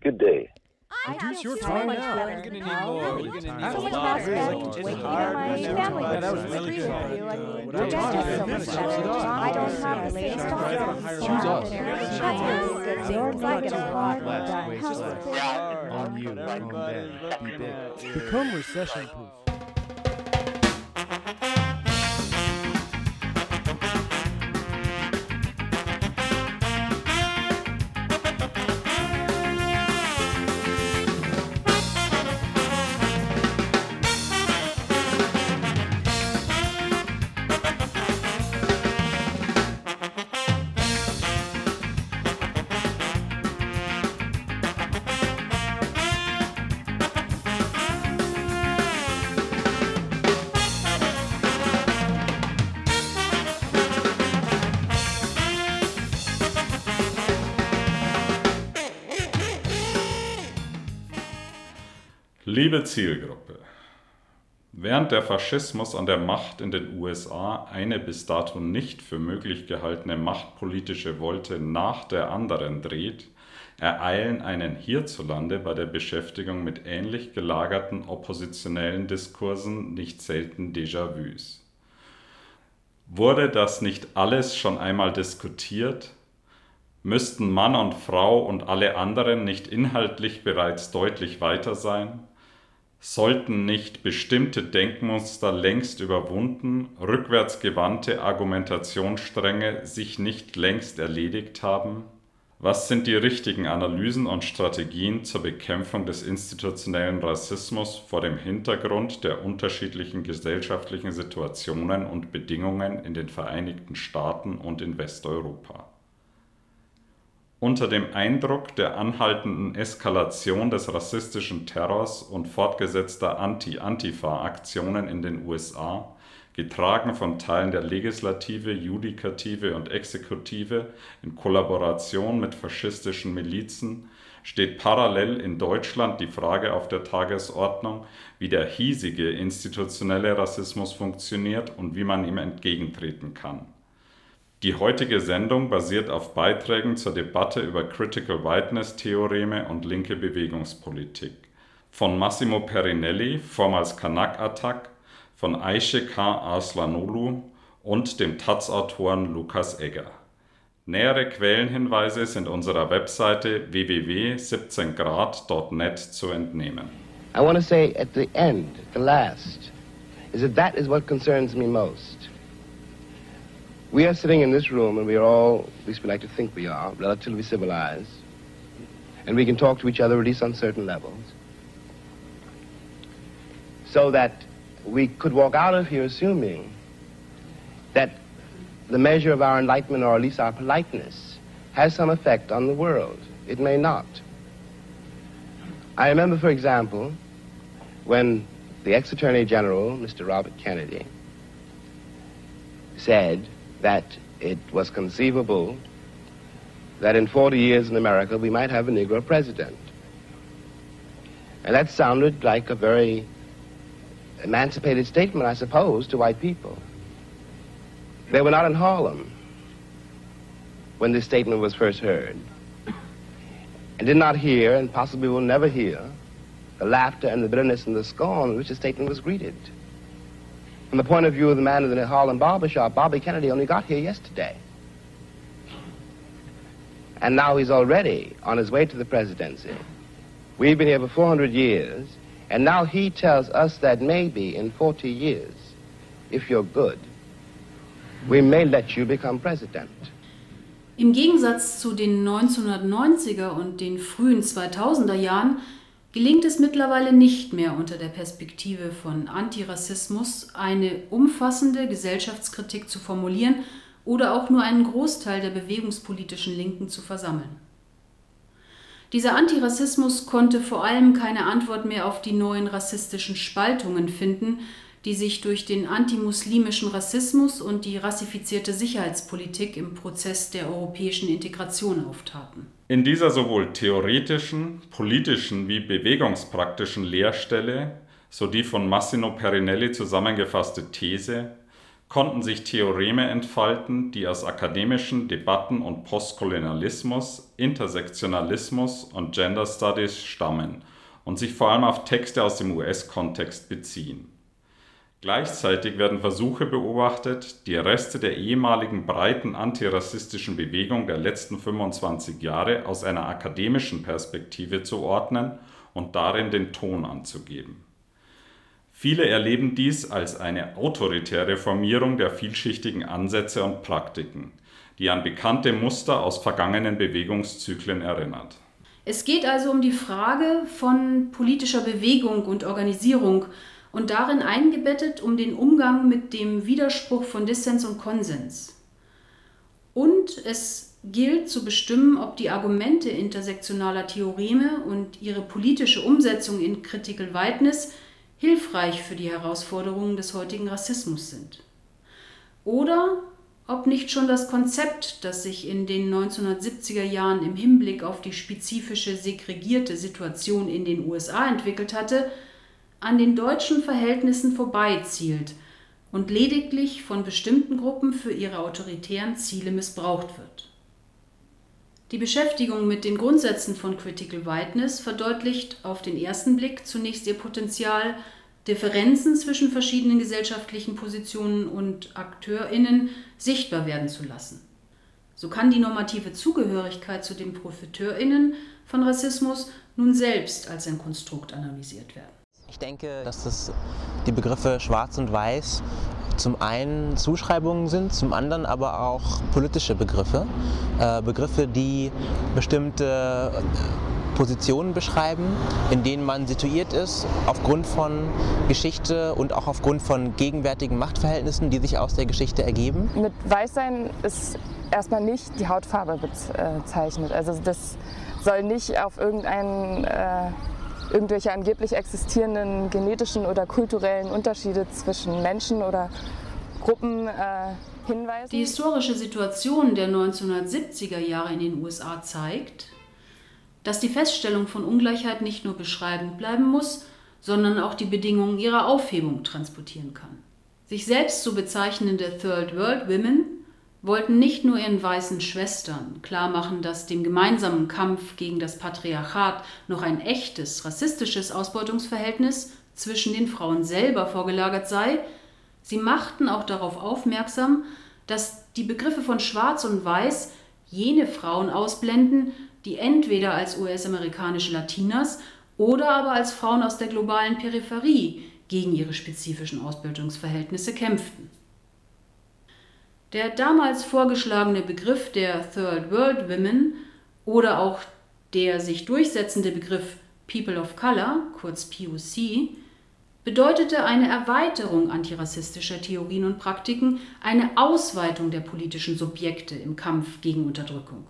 Good day. Reduce your time now. We're gonna need more. We're gonna need So more. much faster. It's Waking hard. my family Yeah, that to was really agree good. with you. I mean, We're your dad talking is so about much this. better. I don't have the latest Choose us. You're not gonna want On you, calm down, be big. Become recession-proof. Liebe Zielgruppe, während der Faschismus an der Macht in den USA eine bis dato nicht für möglich gehaltene machtpolitische Wolte nach der anderen dreht, ereilen einen hierzulande bei der Beschäftigung mit ähnlich gelagerten oppositionellen Diskursen nicht selten Déjà-vus. Wurde das nicht alles schon einmal diskutiert? Müssten Mann und Frau und alle anderen nicht inhaltlich bereits deutlich weiter sein? Sollten nicht bestimmte Denkmuster längst überwunden, rückwärtsgewandte Argumentationsstränge sich nicht längst erledigt haben? Was sind die richtigen Analysen und Strategien zur Bekämpfung des institutionellen Rassismus vor dem Hintergrund der unterschiedlichen gesellschaftlichen Situationen und Bedingungen in den Vereinigten Staaten und in Westeuropa? Unter dem Eindruck der anhaltenden Eskalation des rassistischen Terrors und fortgesetzter Anti-Antifa-Aktionen in den USA, getragen von Teilen der Legislative, Judikative und Exekutive in Kollaboration mit faschistischen Milizen, steht parallel in Deutschland die Frage auf der Tagesordnung, wie der hiesige institutionelle Rassismus funktioniert und wie man ihm entgegentreten kann. Die heutige Sendung basiert auf Beiträgen zur Debatte über Critical Whiteness-Theoreme und linke Bewegungspolitik von Massimo Perinelli, vormals Kanak Attack, von Ayşe K. Arslanoglu und dem Taz-Autoren Lukas Egger. Nähere Quellenhinweise sind unserer Webseite www.17grad.net zu entnehmen. I want to say at the end, at the last, that is what concerns me most. We are sitting in this room and we are all, at least we like to think we are, relatively civilized. And we can talk to each other at least on certain levels. So that we could walk out of here assuming that the measure of our enlightenment, or at least our politeness, has some effect on the world. It may not. I remember, for example, when the ex-Attorney General, Mr. Robert Kennedy, said that it was conceivable that in 40 years in America we might have a Negro president. And that sounded like a very emancipated statement, I suppose, to white people. They were not in Harlem when this statement was first heard, and did not hear, and possibly will never hear, the laughter and the bitterness and the scorn with which the statement was greeted. From the point of view of the man in the Harlem barbershop, Bobby Kennedy only got here yesterday. And now he's already on his way to the presidency. We've been here for 400 years, and now he tells us that maybe in 40 years, if you're good, we may let you become president. Im Gegensatz zu den 1990er und den frühen 2000er Jahren gelingt es mittlerweile nicht mehr unter der Perspektive von Antirassismus eine umfassende Gesellschaftskritik zu formulieren oder auch nur einen Großteil der bewegungspolitischen Linken zu versammeln. Dieser Antirassismus konnte vor allem keine Antwort mehr auf die neuen rassistischen Spaltungen finden, die sich durch den antimuslimischen Rassismus und die rassifizierte Sicherheitspolitik im Prozess der europäischen Integration auftaten. In dieser sowohl theoretischen, politischen wie bewegungspraktischen Leerstelle, so die von Massimo Perinelli zusammengefasste These, konnten sich Theoreme entfalten, die aus akademischen Debatten und Postkolonialismus, Intersektionalismus und Gender Studies stammen und sich vor allem auf Texte aus dem US-Kontext beziehen. Gleichzeitig werden Versuche beobachtet, die Reste der ehemaligen breiten antirassistischen Bewegung der letzten 25 Jahre aus einer akademischen Perspektive zu ordnen und darin den Ton anzugeben. Viele erleben dies als eine autoritäre Formierung der vielschichtigen Ansätze und Praktiken, die an bekannte Muster aus vergangenen Bewegungszyklen erinnert. Es geht also um die Frage von politischer Bewegung und Organisierung und darin eingebettet um den Umgang mit dem Widerspruch von Dissens und Konsens. Und es gilt zu bestimmen, ob die Argumente intersektionaler Theoreme und ihre politische Umsetzung in Critical Whiteness hilfreich für die Herausforderungen des heutigen Rassismus sind. Oder ob nicht schon das Konzept, das sich in den 1970er Jahren im Hinblick auf die spezifische segregierte Situation in den USA entwickelt hatte, an den deutschen Verhältnissen vorbeizielt und lediglich von bestimmten Gruppen für ihre autoritären Ziele missbraucht wird. Die Beschäftigung mit den Grundsätzen von Critical Whiteness verdeutlicht auf den ersten Blick zunächst ihr Potenzial, Differenzen zwischen verschiedenen gesellschaftlichen Positionen und AkteurInnen sichtbar werden zu lassen. So kann die normative Zugehörigkeit zu den ProfiteurInnen von Rassismus nun selbst als ein Konstrukt analysiert werden. Ich denke, dass die Begriffe Schwarz und Weiß zum einen Zuschreibungen sind, zum anderen aber auch politische Begriffe. Begriffe, die bestimmte Positionen beschreiben, in denen man situiert ist, aufgrund von Geschichte und auch aufgrund von gegenwärtigen Machtverhältnissen, die sich aus der Geschichte ergeben. Mit Weißsein ist erstmal nicht die Hautfarbe bezeichnet. Also das soll nicht auf irgendwelche angeblich existierenden genetischen oder kulturellen Unterschiede zwischen Menschen oder Gruppen hinweisen. Die historische Situation der 1970er Jahre in den USA zeigt, dass die Feststellung von Ungleichheit nicht nur beschreibend bleiben muss, sondern auch die Bedingungen ihrer Aufhebung transportieren kann. Sich selbst zu bezeichnende Third World Women wollten nicht nur ihren weißen Schwestern klarmachen, dass dem gemeinsamen Kampf gegen das Patriarchat noch ein echtes, rassistisches Ausbeutungsverhältnis zwischen den Frauen selber vorgelagert sei, sie machten auch darauf aufmerksam, dass die Begriffe von Schwarz und Weiß jene Frauen ausblenden, die entweder als US-amerikanische Latinas oder aber als Frauen aus der globalen Peripherie gegen ihre spezifischen Ausbildungsverhältnisse kämpften. Der damals vorgeschlagene Begriff der Third World Women oder auch der sich durchsetzende Begriff People of Color, kurz POC, bedeutete eine Erweiterung antirassistischer Theorien und Praktiken, eine Ausweitung der politischen Subjekte im Kampf gegen Unterdrückung.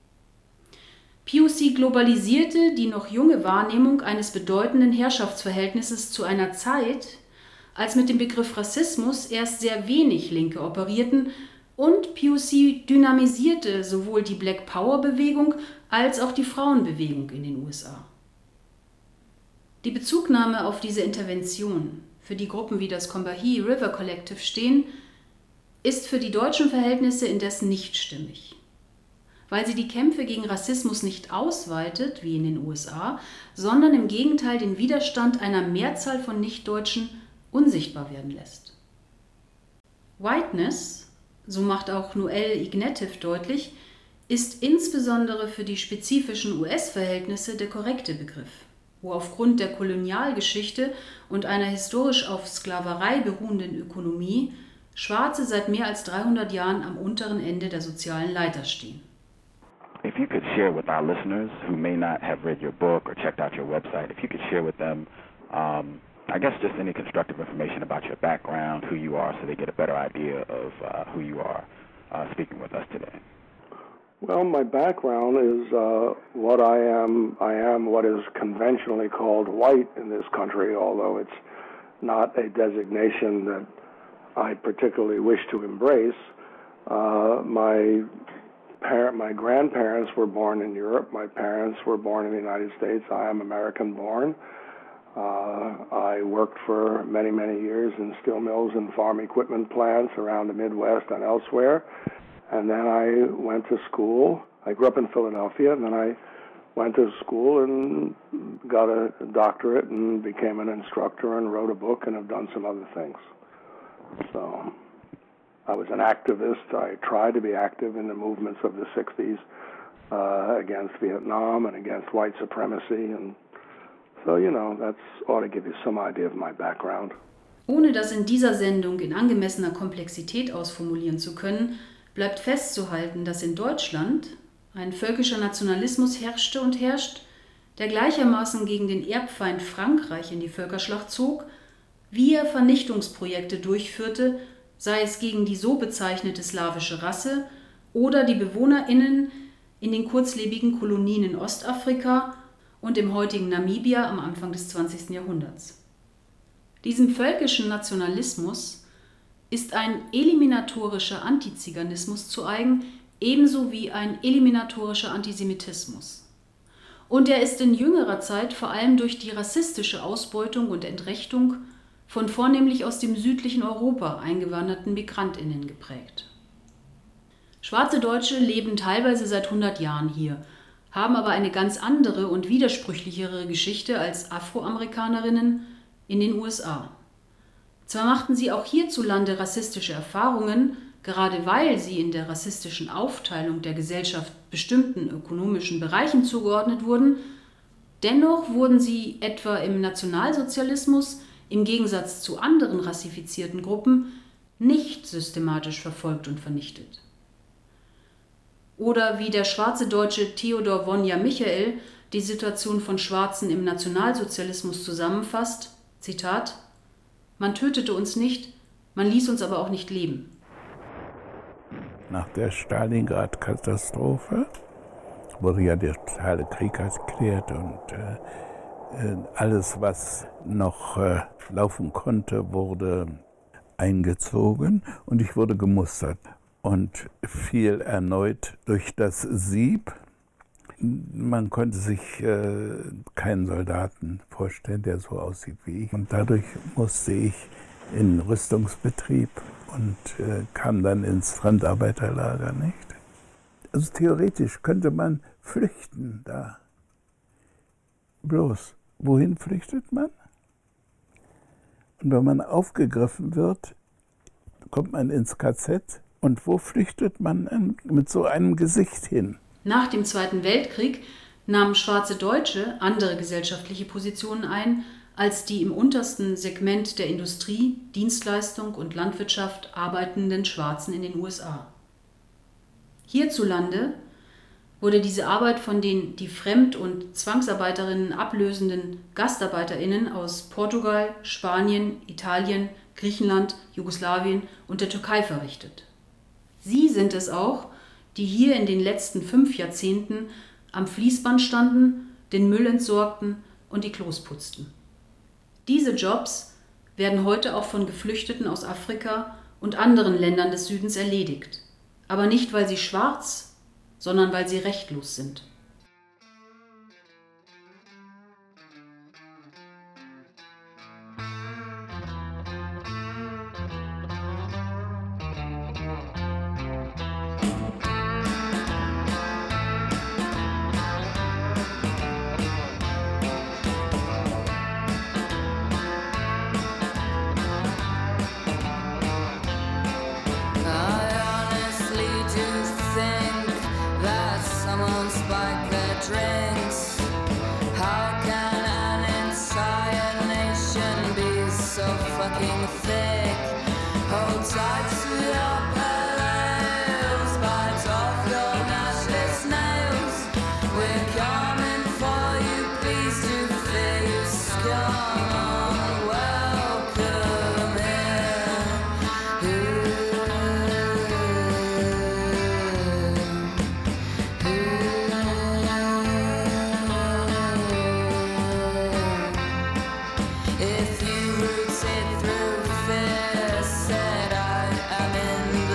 POC globalisierte die noch junge Wahrnehmung eines bedeutenden Herrschaftsverhältnisses zu einer Zeit, als mit dem Begriff Rassismus erst sehr wenig Linke operierten, und POC dynamisierte sowohl die Black Power-Bewegung als auch die Frauenbewegung in den USA. Die Bezugnahme auf diese Intervention, für die Gruppen wie das Combahee River Collective stehen, ist für die deutschen Verhältnisse indessen nicht stimmig. Weil sie die Kämpfe gegen Rassismus nicht ausweitet, wie in den USA, sondern im Gegenteil den Widerstand einer Mehrzahl von Nichtdeutschen unsichtbar werden lässt. Whiteness, so macht auch Noel Ignatieff deutlich, ist insbesondere für die spezifischen US-Verhältnisse der korrekte Begriff, wo aufgrund der Kolonialgeschichte und einer historisch auf Sklaverei beruhenden Ökonomie Schwarze seit mehr als 300 Jahren am unteren Ende der sozialen Leiter stehen. If you could share with our listeners who may not have read your book or checked out your website, if you could share with them, I guess just any constructive information about your background, who you are, so they get a better idea of who you are speaking with us today. Well, my background is what I am. I am what is conventionally called white in this country, although it's not a designation that I particularly wish to embrace. My grandparents were born in Europe. My parents were born in the United States. I am American born. I worked for many, many years in steel mills and farm equipment plants around the Midwest and elsewhere. And then I went to school. I grew up in Philadelphia, and then I went to school and got a doctorate and became an instructor and wrote a book and have done some other things. So I was an activist. I tried to be active in the movements of the 60s against Vietnam and against white supremacy. And so, that ought to give you some idea of my background. Ohne das in dieser Sendung in angemessener Komplexität ausformulieren zu können, bleibt festzuhalten, dass in Deutschland ein völkischer Nationalismus herrschte und herrscht, der gleichermaßen gegen den Erbfeind Frankreich in die Völkerschlacht zog, wie er Vernichtungsprojekte durchführte, sei es gegen die so bezeichnete slawische Rasse oder die BewohnerInnen in den kurzlebigen Kolonien in Ostafrika und im heutigen Namibia am Anfang des 20. Jahrhunderts. Diesem völkischen Nationalismus ist ein eliminatorischer Antiziganismus zu eigen, ebenso wie ein eliminatorischer Antisemitismus. Und er ist in jüngerer Zeit vor allem durch die rassistische Ausbeutung und Entrechtung von vornehmlich aus dem südlichen Europa eingewanderten MigrantInnen geprägt. Schwarze Deutsche leben teilweise seit 100 Jahren hier, haben aber eine ganz andere und widersprüchlichere Geschichte als Afroamerikanerinnen in den USA. Zwar machten sie auch hierzulande rassistische Erfahrungen, gerade weil sie in der rassistischen Aufteilung der Gesellschaft bestimmten ökonomischen Bereichen zugeordnet wurden, dennoch wurden sie etwa im Nationalsozialismus im Gegensatz zu anderen rassifizierten Gruppen nicht systematisch verfolgt und vernichtet. Oder wie der schwarze Deutsche Theodor Wonja Michael die Situation von Schwarzen im Nationalsozialismus zusammenfasst, Zitat: Man tötete uns nicht, man ließ uns aber auch nicht leben. Nach der Stalingrad-Katastrophe wurde ja der totale Krieg erklärt und alles, was noch laufen konnte, wurde eingezogen und ich wurde gemustert und fiel erneut durch das Sieb. Man konnte sich keinen Soldaten vorstellen, der so aussieht wie ich. Und dadurch musste ich in Rüstungsbetrieb und kam dann ins Fremdarbeiterlager, nicht? Also theoretisch könnte man flüchten da. Bloß, wohin flüchtet man? Und wenn man aufgegriffen wird, kommt man ins KZ. Und wo flüchtet man mit so einem Gesicht hin? Nach dem Zweiten Weltkrieg nahmen schwarze Deutsche andere gesellschaftliche Positionen ein, als die im untersten Segment der Industrie, Dienstleistung und Landwirtschaft arbeitenden Schwarzen in den USA. Hierzulande wurde diese Arbeit von den die Fremd- und Zwangsarbeiterinnen ablösenden GastarbeiterInnen aus Portugal, Spanien, Italien, Griechenland, Jugoslawien und der Türkei verrichtet. Sie sind es auch, die hier in den letzten 5 Jahrzehnten am Fließband standen, den Müll entsorgten und die Klos putzten. Diese Jobs werden heute auch von Geflüchteten aus Afrika und anderen Ländern des Südens erledigt, aber nicht, weil sie schwarz, sondern weil sie rechtlos sind. If you roots it through fear, said I am in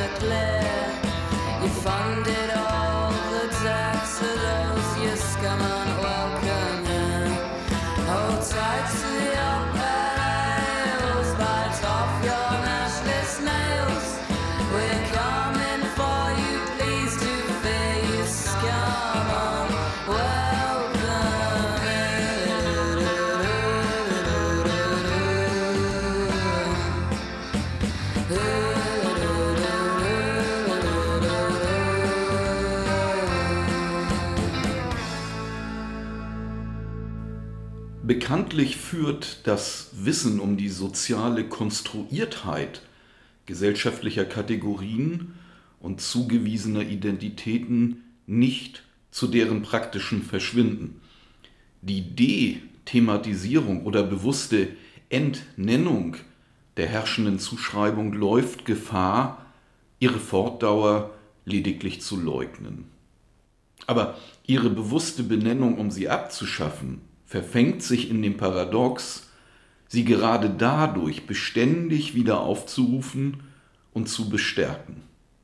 Bekanntlich führt das Wissen um die soziale Konstruiertheit gesellschaftlicher Kategorien und zugewiesener Identitäten nicht zu deren praktischen Verschwinden. Die Dethematisierung oder bewusste Entnennung der herrschenden Zuschreibung läuft Gefahr, ihre Fortdauer lediglich zu leugnen. Aber ihre bewusste Benennung, um sie abzuschaffen, verfängt sich in dem Paradox, sie gerade dadurch beständig wieder aufzurufen und zu bestärken.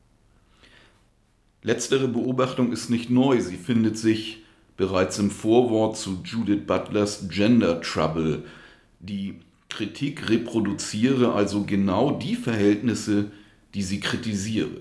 Letztere Beobachtung ist nicht neu, sie findet sich bereits im Vorwort zu Judith Butlers Gender Trouble. Die Kritik reproduziere also genau die Verhältnisse, die sie kritisiere.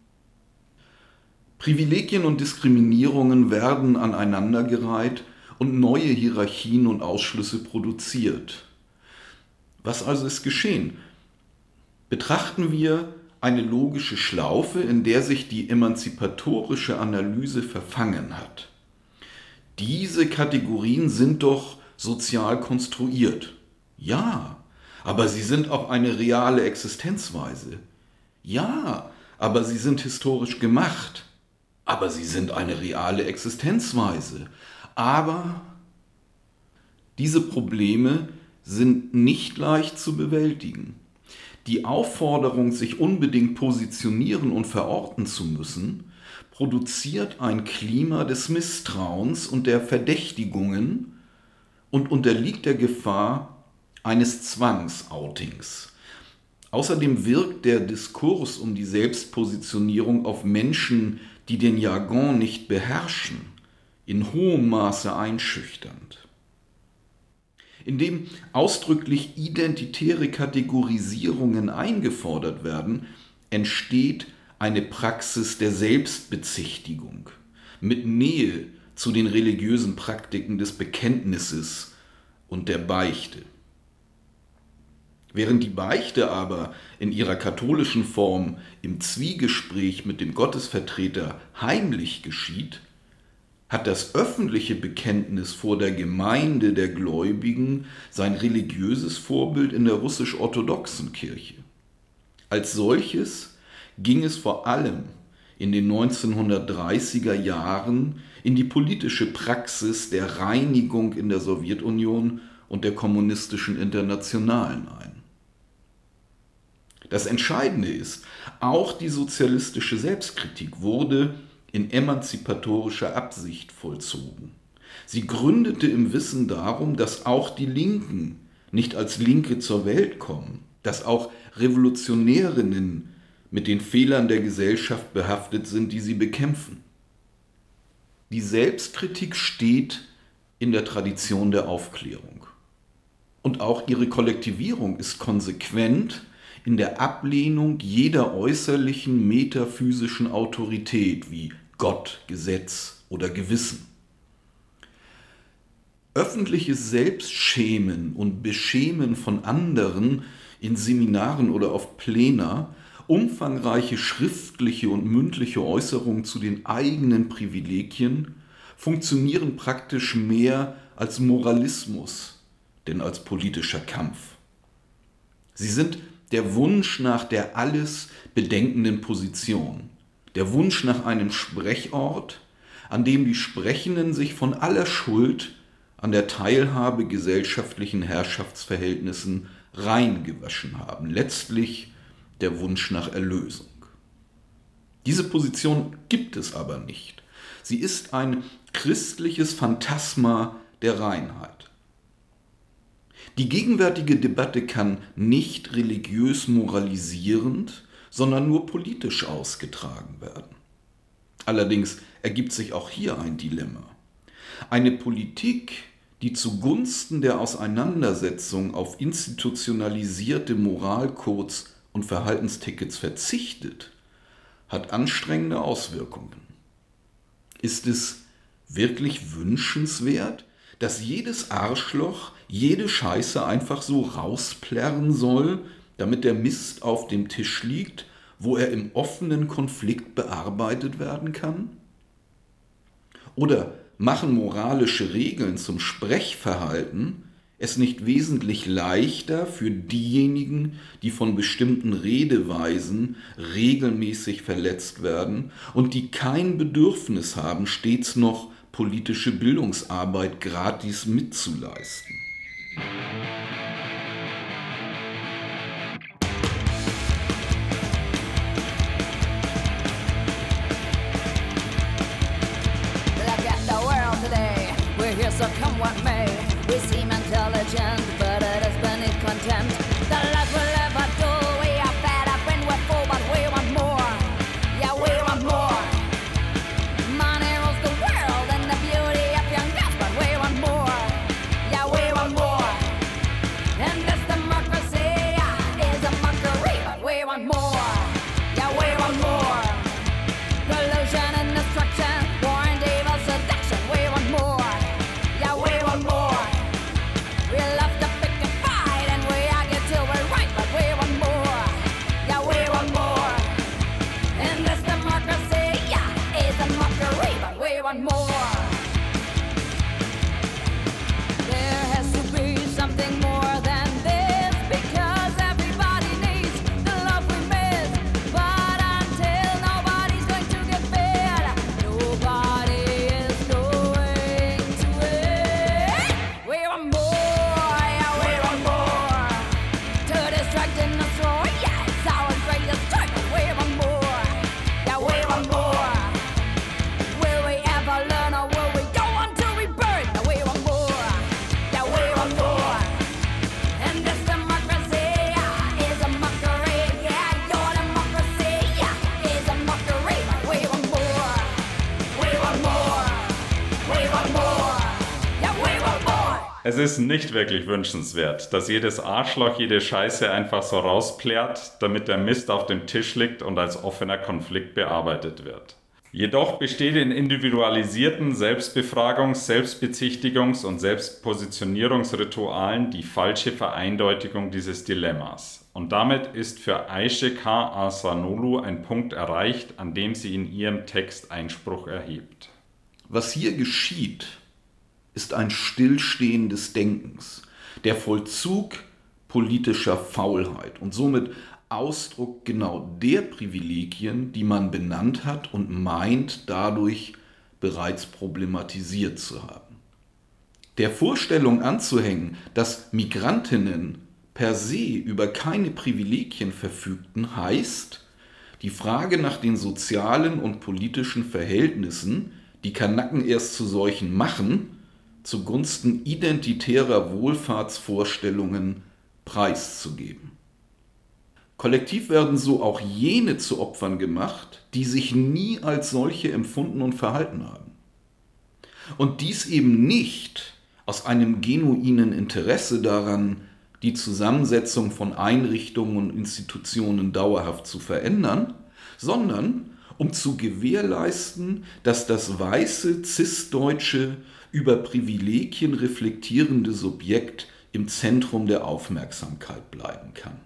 Privilegien und Diskriminierungen werden aneinandergereiht und neue Hierarchien und Ausschlüsse produziert. Was also ist geschehen? Betrachten wir eine logische Schlaufe, in der sich die emanzipatorische Analyse verfangen hat. Diese Kategorien sind doch sozial konstruiert. Ja, aber sie sind auch eine reale Existenzweise. Ja, aber sie sind historisch gemacht. Aber sie sind eine reale Existenzweise. Aber diese Probleme sind nicht leicht zu bewältigen. Die Aufforderung, sich unbedingt positionieren und verorten zu müssen, produziert ein Klima des Misstrauens und der Verdächtigungen und unterliegt der Gefahr eines Zwangsoutings. Außerdem wirkt der Diskurs um die Selbstpositionierung auf Menschen, die den Jargon nicht beherrschen, in hohem Maße einschüchternd. Indem ausdrücklich identitäre Kategorisierungen eingefordert werden, entsteht eine Praxis der Selbstbezichtigung mit Nähe zu den religiösen Praktiken des Bekenntnisses und der Beichte. Während die Beichte aber in ihrer katholischen Form im Zwiegespräch mit dem Gottesvertreter heimlich geschieht, hat das öffentliche Bekenntnis vor der Gemeinde der Gläubigen sein religiöses Vorbild in der russisch-orthodoxen Kirche. Als solches ging es vor allem in den 1930er Jahren in die politische Praxis der Reinigung in der Sowjetunion und der kommunistischen Internationalen ein. Das Entscheidende ist, auch die sozialistische Selbstkritik wurde in emanzipatorischer Absicht vollzogen. Sie gründete im Wissen darum, dass auch die Linken nicht als Linke zur Welt kommen, dass auch Revolutionärinnen mit den Fehlern der Gesellschaft behaftet sind, die sie bekämpfen. Die Selbstkritik steht in der Tradition der Aufklärung. Und auch ihre Kollektivierung ist konsequent in der Ablehnung jeder äußerlichen metaphysischen Autorität wie Gott, Gesetz oder Gewissen. Öffentliches Selbstschämen und Beschämen von anderen in Seminaren oder auf Plena, umfangreiche schriftliche und mündliche Äußerungen zu den eigenen Privilegien funktionieren praktisch mehr als Moralismus, denn als politischer Kampf. Sie sind der Wunsch nach der alles bedenkenden Position, der Wunsch nach einem Sprechort, an dem die Sprechenden sich von aller Schuld an der Teilhabe gesellschaftlichen Herrschaftsverhältnissen reingewaschen haben, letztlich der Wunsch nach Erlösung. Diese Position gibt es aber nicht. Sie ist ein christliches Phantasma der Reinheit. Die gegenwärtige Debatte kann nicht religiös moralisierend, sondern nur politisch ausgetragen werden. Allerdings ergibt sich auch hier ein Dilemma. Eine Politik, die zugunsten der Auseinandersetzung auf institutionalisierte Moralcodes und Verhaltenstickets verzichtet, hat anstrengende Auswirkungen. Ist es wirklich wünschenswert, dass jedes Arschloch jede Scheiße einfach so rausplärren soll, damit der Mist auf dem Tisch liegt, wo er im offenen Konflikt bearbeitet werden kann? Oder machen moralische Regeln zum Sprechverhalten, es nicht wesentlich leichter für diejenigen, die von bestimmten Redeweisen regelmäßig verletzt werden und die kein Bedürfnis haben, stets noch politische Bildungsarbeit gratis mitzuleisten. So come what may, we seem intelligent, but it is beneath contempt. The less we'll ever do, we are fed up and we're full, but we want more. Yeah, we want more. Money rules the world and the beauty of young girls, but we want more. Yeah, we want more. And this democracy is a mockery, but we want more. Yeah, we want more. Pollution and destruction, war and evil seduction, we want more. Es ist nicht wirklich wünschenswert, dass jedes Arschloch jede Scheiße einfach so rausplärt, damit der Mist auf dem Tisch liegt und als offener Konflikt bearbeitet wird. Jedoch besteht in individualisierten Selbstbefragungs-, Selbstbezichtigungs- und Selbstpositionierungsritualen die falsche Vereindeutigung dieses Dilemmas. Und damit ist für Ayşe K. Arsanoglu ein Punkt erreicht, an dem sie in ihrem Text Einspruch erhebt. Was hier geschieht, ist ein Stillstehen des Denkens, der Vollzug politischer Faulheit und somit Ausdruck genau der Privilegien, die man benannt hat und meint, dadurch bereits problematisiert zu haben. Der Vorstellung anzuhängen, dass Migrantinnen per se über keine Privilegien verfügten, heißt, die Frage nach den sozialen und politischen Verhältnissen, die Kanaken erst zu solchen machen, zugunsten identitärer Wohlfahrtsvorstellungen preiszugeben. Kollektiv werden so auch jene zu Opfern gemacht, die sich nie als solche empfunden und verhalten haben. Und dies eben nicht aus einem genuinen Interesse daran, die Zusammensetzung von Einrichtungen und Institutionen dauerhaft zu verändern, sondern um zu gewährleisten, dass das weiße, cis-deutsche, über Privilegien reflektierende Subjekt im Zentrum der Aufmerksamkeit bleiben kann.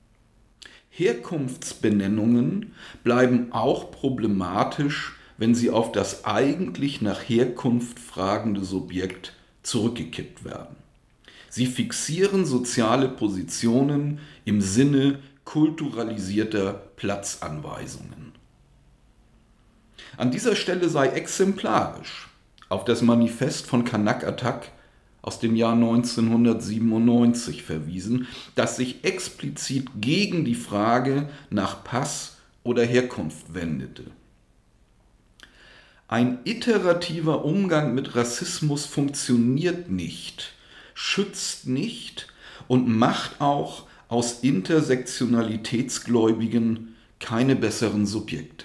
Herkunftsbenennungen bleiben auch problematisch, wenn sie auf das eigentlich nach Herkunft fragende Subjekt zurückgekippt werden. Sie fixieren soziale Positionen im Sinne kulturalisierter Platzanweisungen. An dieser Stelle sei exemplarisch auf das Manifest von Kanak Atak aus dem Jahr 1997 verwiesen, das sich explizit gegen die Frage nach Pass oder Herkunft wendete. Ein iterativer Umgang mit Rassismus funktioniert nicht, schützt nicht und macht auch aus Intersektionalitätsgläubigen keine besseren Subjekte.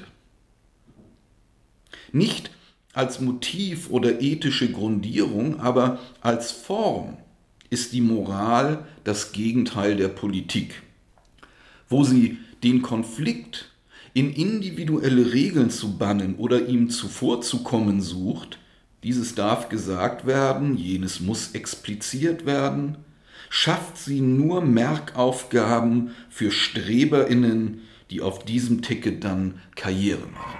Nicht als Motiv oder ethische Grundierung, aber als Form ist die Moral das Gegenteil der Politik. Wo sie den Konflikt in individuelle Regeln zu bannen oder ihm zuvorzukommen sucht, dieses darf gesagt werden, jenes muss expliziert werden, schafft sie nur Merkaufgaben für StreberInnen, die auf diesem Ticket dann Karriere machen.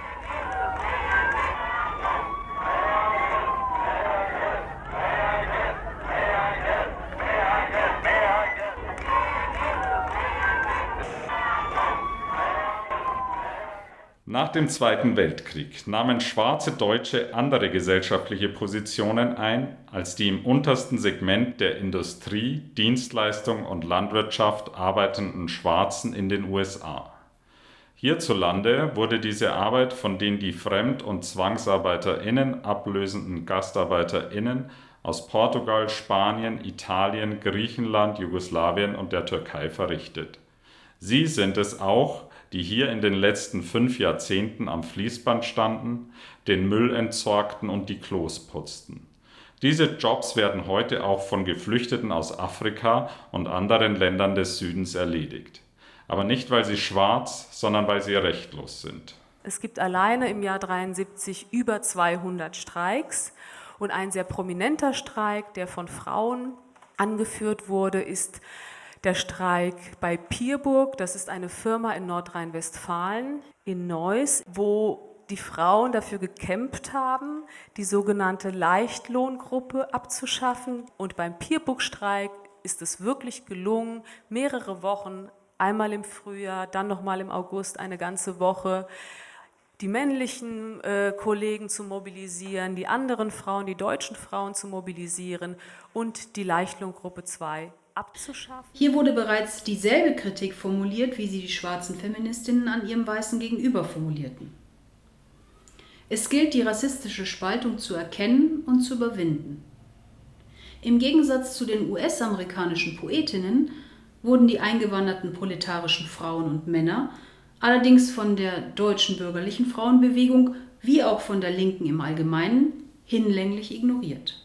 Nach dem Zweiten Weltkrieg nahmen schwarze Deutsche andere gesellschaftliche Positionen ein als die im untersten Segment der Industrie, Dienstleistung und Landwirtschaft arbeitenden Schwarzen in den USA. Hierzulande wurde diese Arbeit von den die Fremd- und ZwangsarbeiterInnen ablösenden GastarbeiterInnen aus Portugal, Spanien, Italien, Griechenland, Jugoslawien und der Türkei verrichtet. Sie sind es auch, die hier in den letzten 5 Jahrzehnten am Fließband standen, den Müll entsorgten und die Klos putzten. Diese Jobs werden heute auch von Geflüchteten aus Afrika und anderen Ländern des Südens erledigt. Aber nicht, weil sie schwarz, sondern weil sie rechtlos sind. Es gibt alleine im Jahr 1973 über 200 Streiks und ein sehr prominenter Streik, der von Frauen angeführt wurde, ist der Streik bei Pierburg. Das ist eine Firma in Nordrhein-Westfalen, in Neuss, wo die Frauen dafür gekämpft haben, die sogenannte Leichtlohngruppe abzuschaffen. Und beim Pierburg-Streik ist es wirklich gelungen, mehrere Wochen, einmal im Frühjahr, dann nochmal im August eine ganze Woche, die männlichen Kollegen zu mobilisieren, die anderen Frauen, die deutschen Frauen zu mobilisieren und die Leichtlohngruppe 2 abzuschaffen. Hier wurde bereits dieselbe Kritik formuliert, wie sie die schwarzen Feministinnen an ihrem weißen Gegenüber formulierten. Es gilt, die rassistische Spaltung zu erkennen und zu überwinden. Im Gegensatz zu den US-amerikanischen Poetinnen wurden die eingewanderten proletarischen Frauen und Männer allerdings von der deutschen bürgerlichen Frauenbewegung wie auch von der Linken im Allgemeinen hinlänglich ignoriert.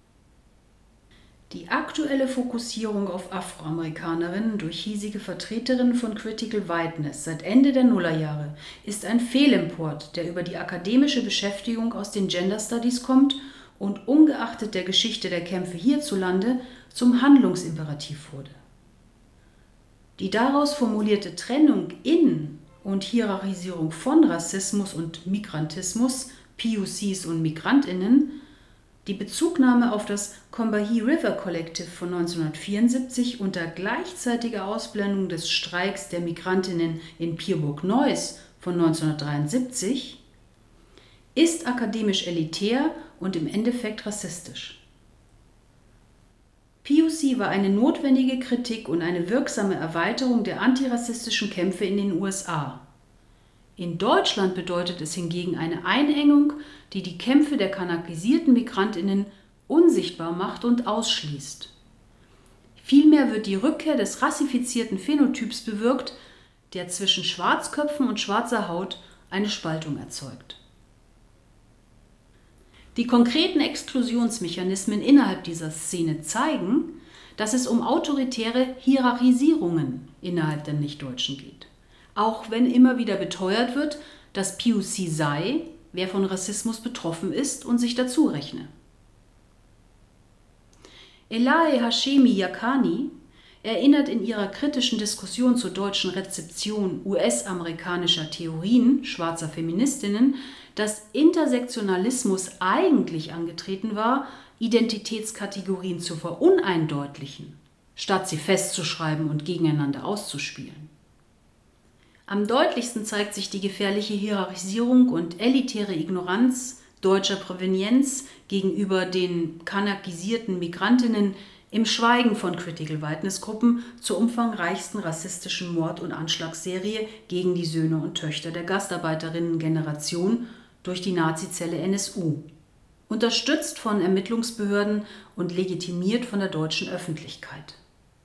Die aktuelle Fokussierung auf Afroamerikanerinnen durch hiesige Vertreterinnen von Critical Whiteness seit Ende der Nullerjahre ist ein Fehlimport, der über die akademische Beschäftigung aus den Gender Studies kommt und ungeachtet der Geschichte der Kämpfe hierzulande zum Handlungsimperativ wurde. Die daraus formulierte Trennung in und Hierarchisierung von Rassismus und Migrantismus, POCs und MigrantInnen, die Bezugnahme auf das Combahee River Collective von 1974 unter gleichzeitiger Ausblendung des Streiks der Migrantinnen in Pierburg-Neuss von 1973 ist akademisch elitär und im Endeffekt rassistisch. POC war eine notwendige Kritik und eine wirksame Erweiterung der antirassistischen Kämpfe in den USA. In Deutschland bedeutet es hingegen eine Einengung, die die Kämpfe der kanakisierten MigrantInnen unsichtbar macht und ausschließt. Vielmehr wird die Rückkehr des rassifizierten Phänotyps bewirkt, der zwischen Schwarzköpfen und schwarzer Haut eine Spaltung erzeugt. Die konkreten Exklusionsmechanismen innerhalb dieser Szene zeigen, dass es um autoritäre Hierarchisierungen innerhalb der Nichtdeutschen geht. Auch wenn immer wieder beteuert wird, dass POC sei, wer von Rassismus betroffen ist und sich dazu rechne. Elahe Hashemi Yakani erinnert in ihrer kritischen Diskussion zur deutschen Rezeption US-amerikanischer Theorien schwarzer Feministinnen, dass Intersektionalismus eigentlich angetreten war, Identitätskategorien zu veruneindeutlichen, statt sie festzuschreiben und gegeneinander auszuspielen. Am deutlichsten zeigt sich die gefährliche Hierarchisierung und elitäre Ignoranz deutscher Provenienz gegenüber den kanakisierten Migrantinnen im Schweigen von Critical Whiteness-Gruppen zur umfangreichsten rassistischen Mord- und Anschlagsserie gegen die Söhne und Töchter der Gastarbeiterinnen-Generation durch die Nazizelle NSU, unterstützt von Ermittlungsbehörden und legitimiert von der deutschen Öffentlichkeit.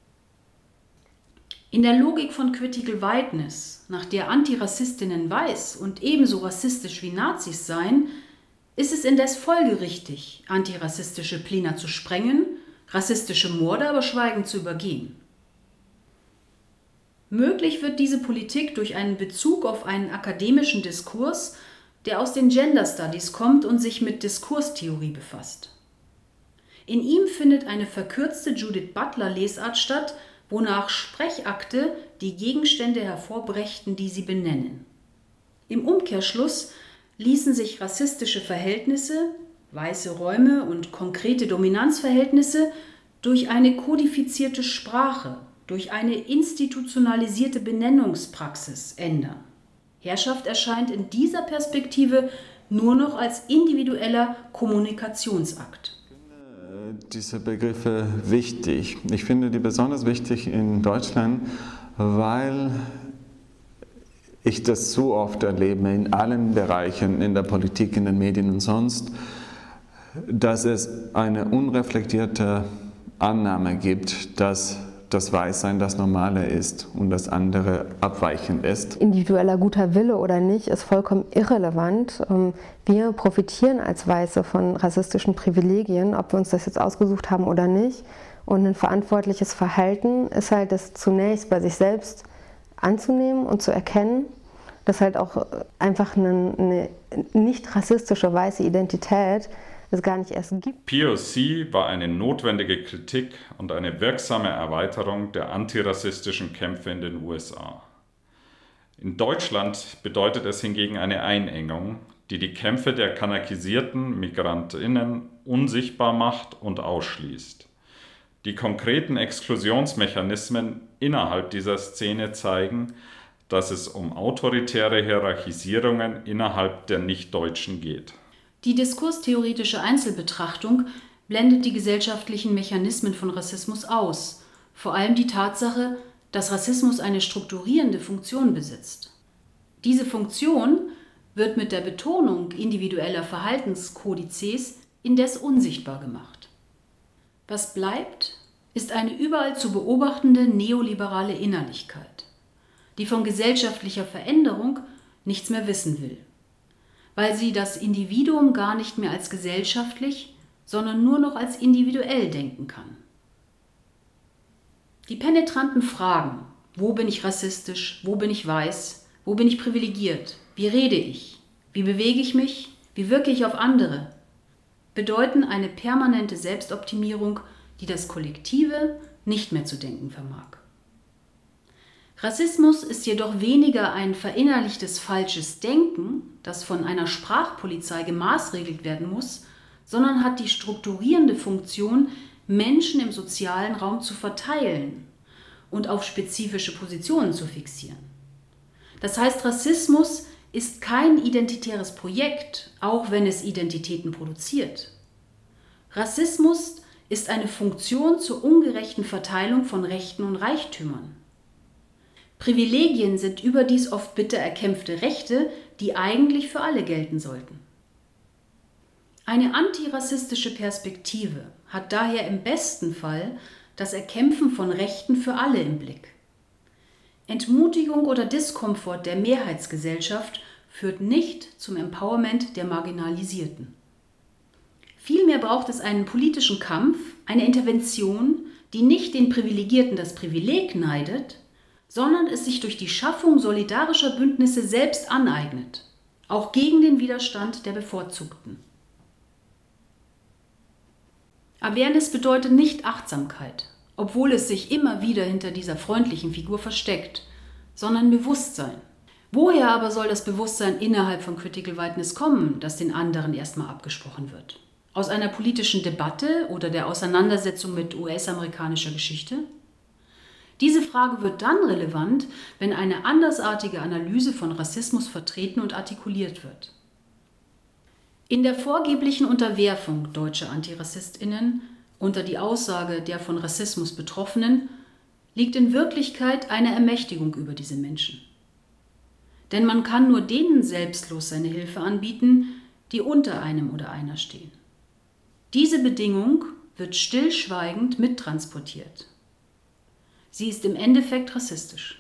In der Logik von Critical Whiteness, nach der Antirassistinnen weiß und ebenso rassistisch wie Nazis seien, ist es indes folgerichtig, antirassistische Pläne zu sprengen, rassistische Morde aber schweigend zu übergehen. Möglich wird diese Politik durch einen Bezug auf einen akademischen Diskurs, der aus den Gender Studies kommt und sich mit Diskurstheorie befasst. In ihm findet eine verkürzte Judith Butler-Lesart statt, wonach Sprechakte die Gegenstände hervorbrächten, die sie benennen. Im Umkehrschluss ließen sich rassistische Verhältnisse, weiße Räume und konkrete Dominanzverhältnisse durch eine kodifizierte Sprache, durch eine institutionalisierte Benennungspraxis ändern. Herrschaft erscheint in dieser Perspektive nur noch als individueller Kommunikationsakt. Diese Begriffe wichtig. Ich finde die besonders wichtig in Deutschland, weil ich das so oft erlebe in allen Bereichen, in der Politik, in den Medien und sonst, dass es eine unreflektierte Annahme gibt, dass das Weißsein das Normale ist und das andere abweichend ist. Individueller guter Wille oder nicht ist vollkommen irrelevant. Wir profitieren als Weiße von rassistischen Privilegien, ob wir uns das jetzt ausgesucht haben oder nicht. Und ein verantwortliches Verhalten ist halt, das zunächst bei sich selbst anzunehmen und zu erkennen, dass halt auch einfach eine nicht rassistische weiße Identität es gar nicht erst gibt. POC war eine notwendige Kritik und eine wirksame Erweiterung der antirassistischen Kämpfe in den USA. In Deutschland bedeutet es hingegen eine Einengung, die die Kämpfe der kanakisierten MigrantInnen unsichtbar macht und ausschließt. Die konkreten Exklusionsmechanismen innerhalb dieser Szene zeigen, dass es um autoritäre Hierarchisierungen innerhalb der Nichtdeutschen geht. Die diskurstheoretische Einzelbetrachtung blendet die gesellschaftlichen Mechanismen von Rassismus aus, vor allem die Tatsache, dass Rassismus eine strukturierende Funktion besitzt. Diese Funktion wird mit der Betonung individueller Verhaltenskodizes indes unsichtbar gemacht. Was bleibt, ist eine überall zu beobachtende neoliberale Innerlichkeit, die von gesellschaftlicher Veränderung nichts mehr wissen will, weil sie das Individuum gar nicht mehr als gesellschaftlich, sondern nur noch als individuell denken kann. Die penetranten Fragen, wo bin ich rassistisch, wo bin ich weiß, wo bin ich privilegiert, wie rede ich, wie bewege ich mich, wie wirke ich auf andere, bedeuten eine permanente Selbstoptimierung, die das Kollektive nicht mehr zu denken vermag. Rassismus ist jedoch weniger ein verinnerlichtes falsches Denken, das von einer Sprachpolizei gemaßregelt werden muss, sondern hat die strukturierende Funktion, Menschen im sozialen Raum zu verteilen und auf spezifische Positionen zu fixieren. Das heißt, Rassismus ist kein identitäres Projekt, auch wenn es Identitäten produziert. Rassismus ist eine Funktion zur ungerechten Verteilung von Rechten und Reichtümern. Privilegien sind überdies oft bitter erkämpfte Rechte, die eigentlich für alle gelten sollten. Eine antirassistische Perspektive hat daher im besten Fall das Erkämpfen von Rechten für alle im Blick. Entmutigung oder Diskomfort der Mehrheitsgesellschaft führt nicht zum Empowerment der Marginalisierten. Vielmehr braucht es einen politischen Kampf, eine Intervention, die nicht den Privilegierten das Privileg neidet, sondern es sich durch die Schaffung solidarischer Bündnisse selbst aneignet, auch gegen den Widerstand der Bevorzugten. Awareness bedeutet nicht Achtsamkeit, obwohl es sich immer wieder hinter dieser freundlichen Figur versteckt, sondern Bewusstsein. Woher aber soll das Bewusstsein innerhalb von Critical Whiteness kommen, das den anderen erstmal abgesprochen wird? Aus einer politischen Debatte oder der Auseinandersetzung mit US-amerikanischer Geschichte? Diese Frage wird dann relevant, wenn eine andersartige Analyse von Rassismus vertreten und artikuliert wird. In der vorgeblichen Unterwerfung deutscher AntirassistInnen unter die Aussage der von Rassismus Betroffenen liegt in Wirklichkeit eine Ermächtigung über diese Menschen. Denn man kann nur denen selbstlos seine Hilfe anbieten, die unter einem oder einer stehen. Diese Bedingung wird stillschweigend mittransportiert. Sie ist im Endeffekt rassistisch.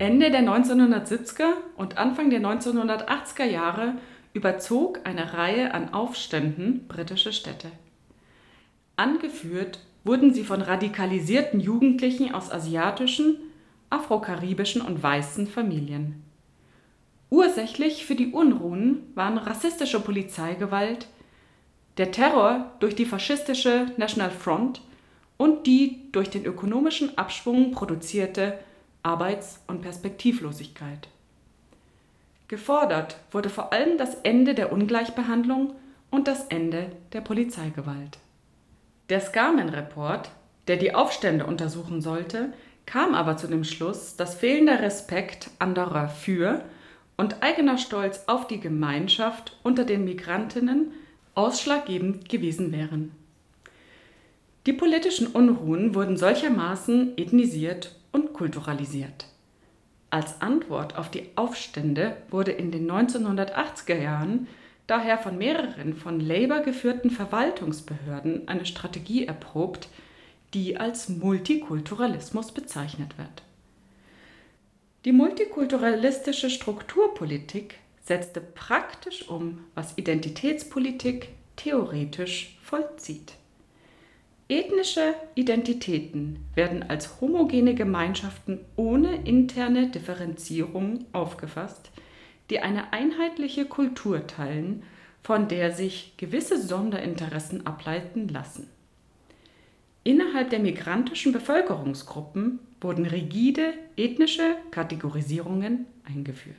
Ende der 1970er und Anfang der 1980er Jahre überzog eine Reihe an Aufständen britische Städte. Angeführt wurden sie von radikalisierten Jugendlichen aus asiatischen, afrokaribischen und weißen Familien. Ursächlich für die Unruhen waren rassistische Polizeigewalt, der Terror durch die faschistische National Front und die durch den ökonomischen Abschwung produzierte Arbeits- und Perspektivlosigkeit. Gefordert wurde vor allem das Ende der Ungleichbehandlung und das Ende der Polizeigewalt. Der Scarman-Report, der die Aufstände untersuchen sollte, kam aber zu dem Schluss, dass fehlender Respekt anderer für und eigener Stolz auf die Gemeinschaft unter den Migrantinnen ausschlaggebend gewesen wären. Die politischen Unruhen wurden solchermaßen ethnisiert und kulturalisiert. Als Antwort auf die Aufstände wurde in den 1980er Jahren daher von mehreren von Labour geführten Verwaltungsbehörden eine Strategie erprobt, die als Multikulturalismus bezeichnet wird. Die multikulturalistische Strukturpolitik setzte praktisch um, was Identitätspolitik theoretisch vollzieht. Ethnische Identitäten werden als homogene Gemeinschaften ohne interne Differenzierung aufgefasst, die eine einheitliche Kultur teilen, von der sich gewisse Sonderinteressen ableiten lassen. Innerhalb der migrantischen Bevölkerungsgruppen wurden rigide ethnische Kategorisierungen eingeführt.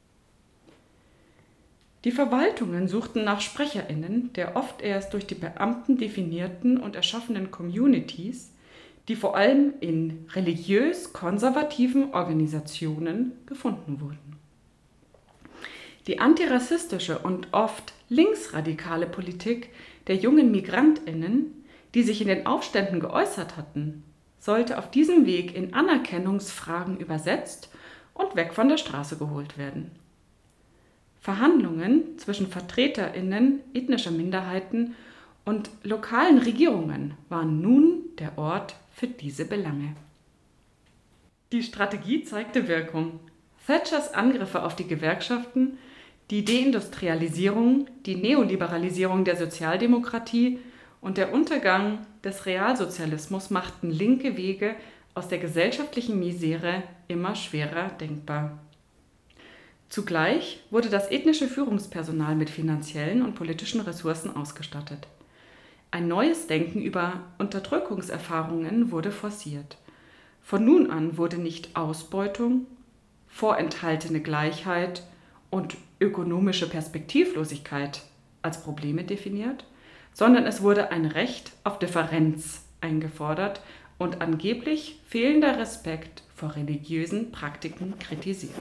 Die Verwaltungen suchten nach SprecherInnen der oft erst durch die Beamten definierten und erschaffenen Communities, die vor allem in religiös-konservativen Organisationen gefunden wurden. Die antirassistische und oft linksradikale Politik der jungen MigrantInnen, die sich in den Aufständen geäußert hatten, sollte auf diesem Weg in Anerkennungsfragen übersetzt und weg von der Straße geholt werden. Verhandlungen zwischen VertreterInnen ethnischer Minderheiten und lokalen Regierungen waren nun der Ort für diese Belange. Die Strategie zeigte Wirkung. Thatchers Angriffe auf die Gewerkschaften, die Deindustrialisierung, die Neoliberalisierung der Sozialdemokratie und der Untergang des Realsozialismus machten linke Wege aus der gesellschaftlichen Misere immer schwerer denkbar. Zugleich wurde das ethnische Führungspersonal mit finanziellen und politischen Ressourcen ausgestattet. Ein neues Denken über Unterdrückungserfahrungen wurde forciert. Von nun an wurde nicht Ausbeutung, vorenthaltene Gleichheit und ökonomische Perspektivlosigkeit als Probleme definiert, sondern es wurde ein Recht auf Differenz eingefordert und angeblich fehlender Respekt vor religiösen Praktiken kritisiert.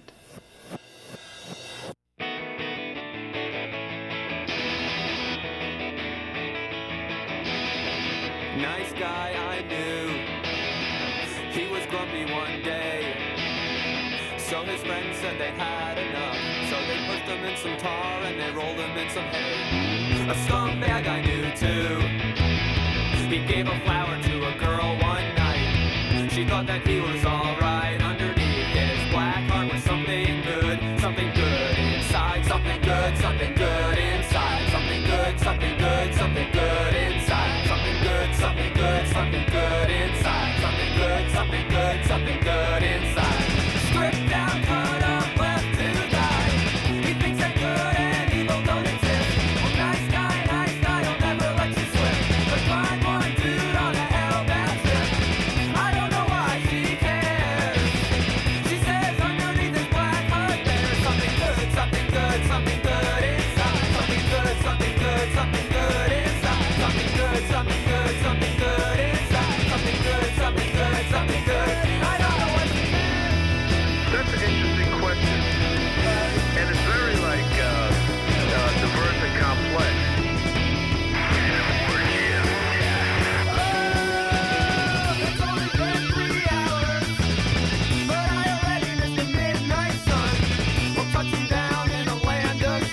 Nice guy I knew, he was grumpy one day, so his friends said they had enough, so they pushed him in some tar and they rolled him in some hay. A scumbag I knew too, he gave a flower to a girl one night, she thought that he was alright, underneath his black heart was something good inside, something good inside, something good, something good inside, something good inside, something good inside. Stripped down, cut up, left to die. He thinks that good and evil don't exist. Well, nice guy, he'll never let you slip. But find one dude on a hell-bound trip. I don't know why she cares. She says underneath his black heart there's something good inside. Something good inside. Something good inside. Something good inside. Something good inside. Something good. I don't know what to do. That's an interesting question, and it's very diverse and complex. It's only been 3 hours, but I already missed the midnight sun. We're touching down in a land of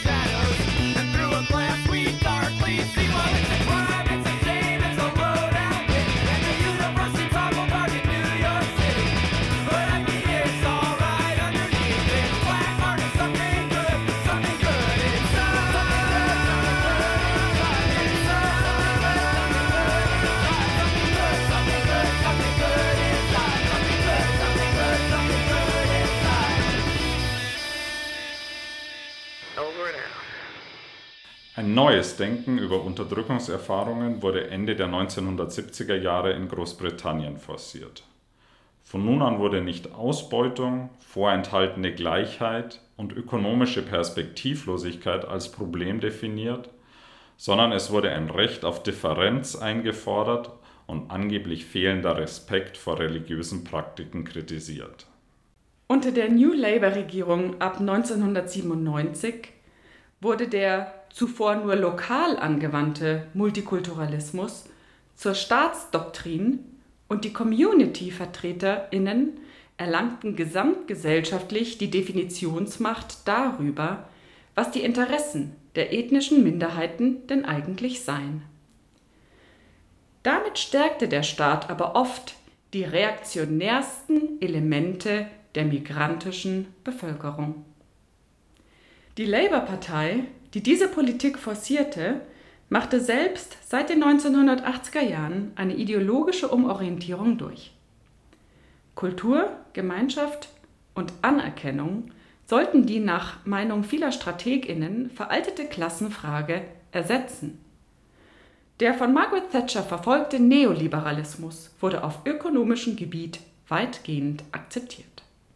Over and out. Ein neues Denken über Unterdrückungserfahrungen wurde Ende der 1970er Jahre in Großbritannien forciert. Von nun an wurde nicht Ausbeutung, vorenthaltene Gleichheit und ökonomische Perspektivlosigkeit als Problem definiert, sondern es wurde ein Recht auf Differenz eingefordert und angeblich fehlender Respekt vor religiösen Praktiken kritisiert. Unter der New Labour-Regierung ab 1997 wurde der zuvor nur lokal angewandte Multikulturalismus zur Staatsdoktrin und die Community-VertreterInnen erlangten gesamtgesellschaftlich die Definitionsmacht darüber, was die Interessen der ethnischen Minderheiten denn eigentlich seien. Damit stärkte der Staat aber oft die reaktionärsten Elemente der migrantischen Bevölkerung. Die Labour-Partei, die diese Politik forcierte, machte selbst seit den 1980er Jahren eine ideologische Umorientierung durch. Kultur, Gemeinschaft und Anerkennung sollten die nach Meinung vieler StrategInnen veraltete Klassenfrage ersetzen. Der von Margaret Thatcher verfolgte Neoliberalismus wurde auf ökonomischem Gebiet weitgehend akzeptiert.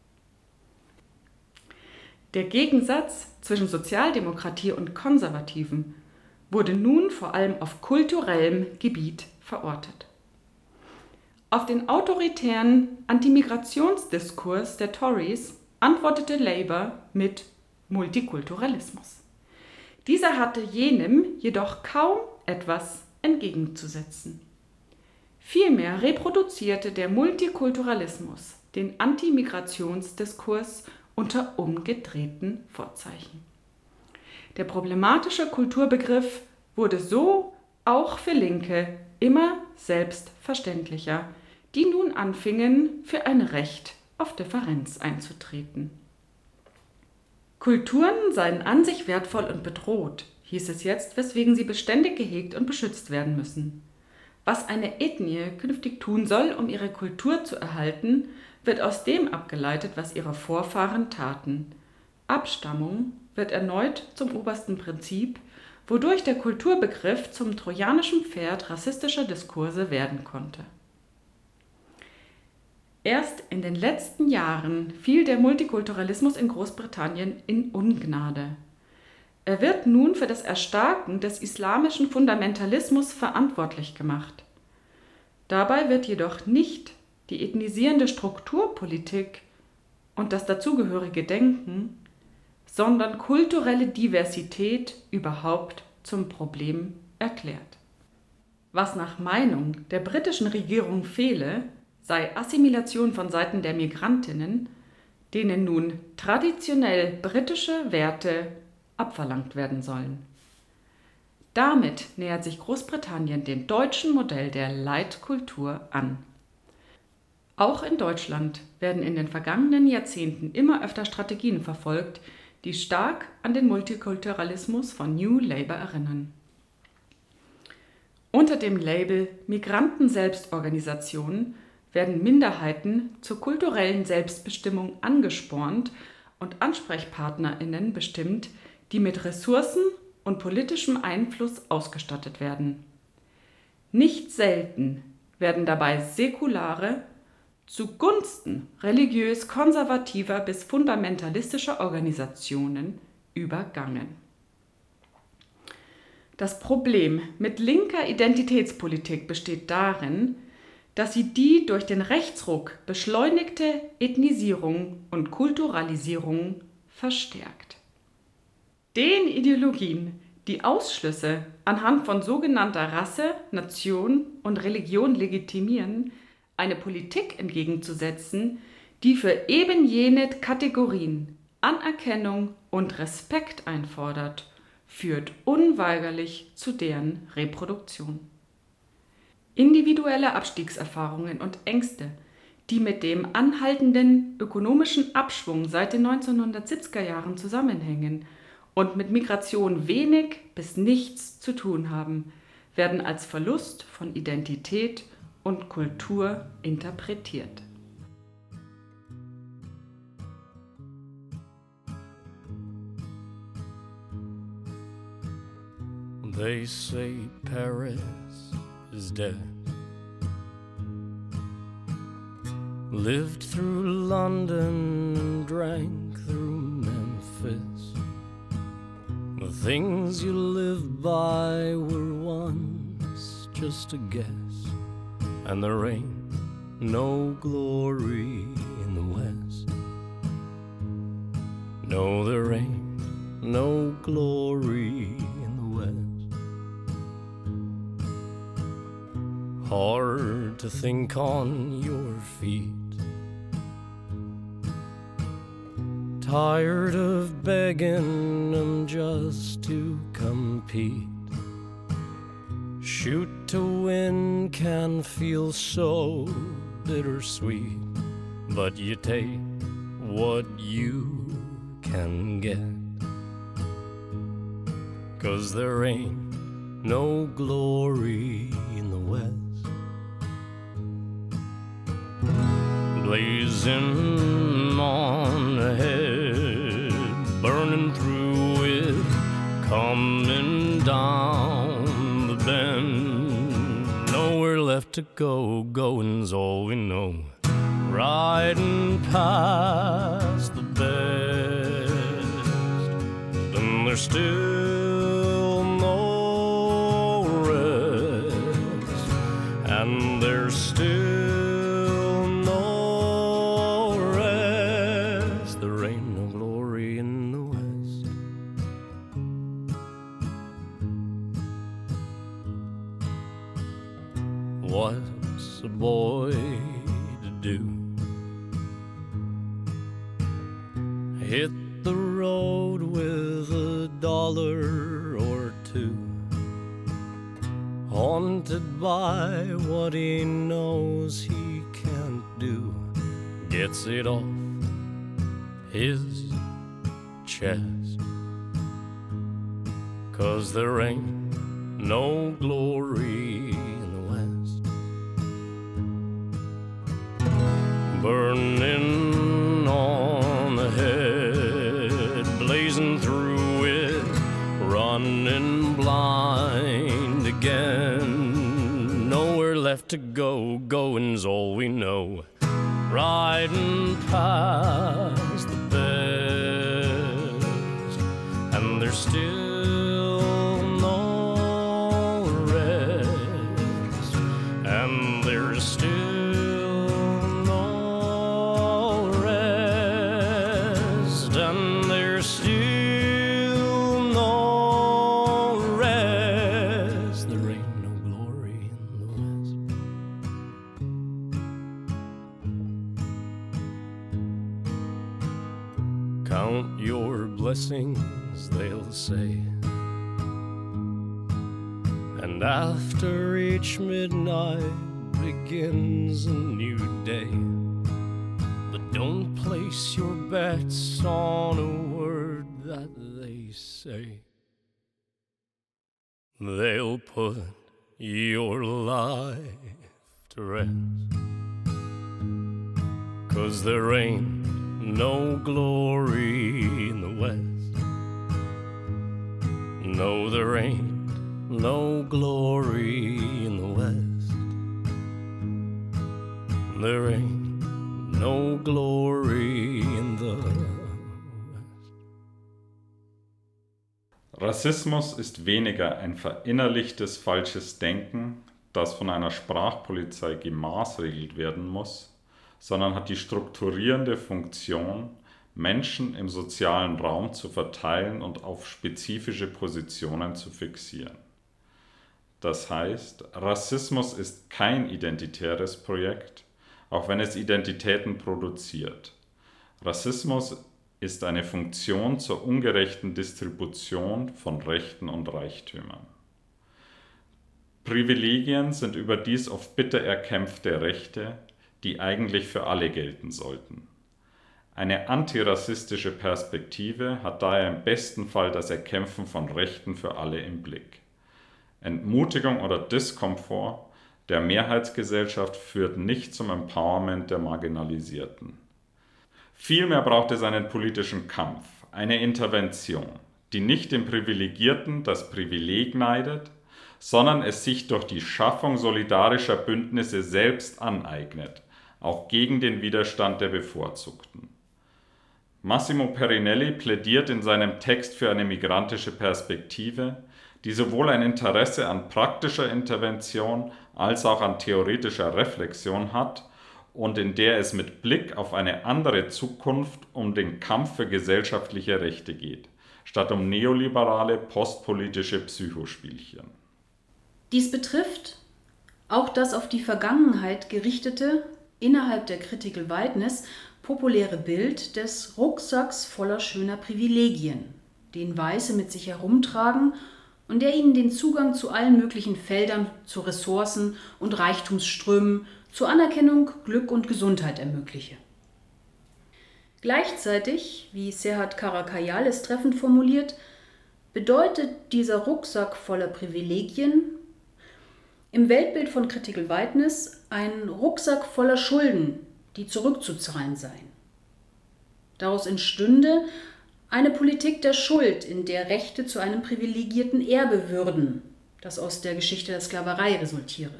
Der Gegensatz zwischen Sozialdemokratie und Konservativen wurde nun vor allem auf kulturellem Gebiet verortet. Auf den autoritären Antimigrationsdiskurs der Tories antwortete Labour mit Multikulturalismus. Dieser hatte jenem jedoch kaum etwas entgegenzusetzen. Vielmehr reproduzierte der Multikulturalismus den Antimigrationsdiskurs unter umgedrehten Vorzeichen. Der problematische Kulturbegriff wurde so auch für Linke immer selbstverständlicher, die nun anfingen, für ein Recht auf Differenz einzutreten. Kulturen seien an sich wertvoll und bedroht, hieß es jetzt, weswegen sie beständig gehegt und beschützt werden müssen. Was eine Ethnie künftig tun soll, um ihre Kultur zu erhalten, wird aus dem abgeleitet, was ihre Vorfahren taten. Abstammung wird erneut zum obersten Prinzip, wodurch der Kulturbegriff zum trojanischen Pferd rassistischer Diskurse werden konnte. Erst in den letzten Jahren fiel der Multikulturalismus in Großbritannien in Ungnade. Er wird nun für das Erstarken des islamischen Fundamentalismus verantwortlich gemacht. Dabei wird jedoch nicht die ethnisierende Strukturpolitik und das dazugehörige Denken, sondern kulturelle Diversität überhaupt zum Problem erklärt. Was nach Meinung der britischen Regierung fehle, sei Assimilation von Seiten der Migrantinnen, denen nun traditionell britische Werte abverlangt werden sollen. Damit nähert sich Großbritannien dem deutschen Modell der Leitkultur an. Auch in Deutschland werden in den vergangenen Jahrzehnten immer öfter Strategien verfolgt, die stark an den Multikulturalismus von New Labour erinnern. Unter dem Label Migranten-Selbstorganisation werden Minderheiten zur kulturellen Selbstbestimmung angespornt und AnsprechpartnerInnen bestimmt, die mit Ressourcen und politischem Einfluss ausgestattet werden. Nicht selten werden dabei säkulare, zugunsten religiös-konservativer bis fundamentalistischer Organisationen übergangen. Das Problem mit linker Identitätspolitik besteht darin, dass sie die durch den Rechtsruck beschleunigte Ethnisierung und Kulturalisierung verstärkt. Den Ideologien, die Ausschlüsse anhand von sogenannter Rasse, Nation und Religion legitimieren, eine Politik entgegenzusetzen, die für eben jene Kategorien Anerkennung und Respekt einfordert, führt unweigerlich zu deren Reproduktion. Individuelle Abstiegserfahrungen und Ängste, die mit dem anhaltenden ökonomischen Abschwung seit den 1970er Jahren zusammenhängen und mit Migration wenig bis nichts zu tun haben, werden als Verlust von Identität und Kultur interpretiert. They say Paris is dead. Lived through London and drank through Memphis. The things you live by were once just a guess, and there ain't no glory in the West. No, there ain't no glory in the West. Hard to think on your feet. Tired of begging them just to compete. Shoot to win can feel so bittersweet, but you take what you can get. 'Cause there ain't no glory in the West. Blazing on ahead, burning through it, coming down the bend. Nowhere left to go, going's all we know. Riding past the best, and there's still no rest, and there's still what's a boy to do? Hit the road with $1 or $2, haunted by what he knows he can't do. Gets it off his chest, 'cause there ain't no glory burning on ahead, blazing through it, running blind again. Nowhere left to go, going's all we know. Riding past the best, and there's still no rest, and there's still count your blessings, they'll say, and after each midnight begins a new day. But don't place your bets on a word that they say. They'll put your life to rest, 'cause there ain't no glory in the West. No, there ain't no glory in the West. There ain't no glory in the West. Rassismus ist weniger ein verinnerlichtes falsches Denken, das von einer Sprachpolizei gemaßregelt werden muss, sondern hat die strukturierende Funktion, Menschen im sozialen Raum zu verteilen und auf spezifische Positionen zu fixieren. Das heißt, Rassismus ist kein identitäres Projekt, auch wenn es Identitäten produziert. Rassismus ist eine Funktion zur ungerechten Distribution von Rechten und Reichtümern. Privilegien sind überdies oft bitter erkämpfte Rechte, die eigentlich für alle gelten sollten. Eine antirassistische Perspektive hat daher im besten Fall das Erkämpfen von Rechten für alle im Blick. Entmutigung oder Diskomfort der Mehrheitsgesellschaft führt nicht zum Empowerment der Marginalisierten. Vielmehr braucht es einen politischen Kampf, eine Intervention. die nicht dem Privilegierten das Privileg neidet, sondern es sich durch die Schaffung solidarischer Bündnisse selbst aneignet, auch gegen den Widerstand der Bevorzugten. Massimo Perinelli plädiert in seinem Text für eine migrantische Perspektive, die sowohl ein Interesse an praktischer Intervention als auch an theoretischer Reflexion hat und in der es mit Blick auf eine andere Zukunft um den Kampf für gesellschaftliche Rechte geht, statt um neoliberale, postpolitische Psychospielchen. Dies betrifft auch das auf die Vergangenheit gerichtete, innerhalb der Critical Whiteness populäre Bild des Rucksacks voller schöner Privilegien, den Weiße mit sich herumtragen und der ihnen den Zugang zu allen möglichen Feldern, zu Ressourcen und Reichtumsströmen, zu Anerkennung, Glück und Gesundheit ermögliche. Gleichzeitig, wie Serhat Karakayal treffend formuliert, bedeutet dieser Rucksack voller Privilegien im Weltbild von Critical Whiteness ein Rucksack voller Schulden, die zurückzuzahlen seien. Daraus entstünde eine Politik der Schuld, in der Rechte zu einem privilegierten Erbe würden, das aus der Geschichte der Sklaverei resultiere.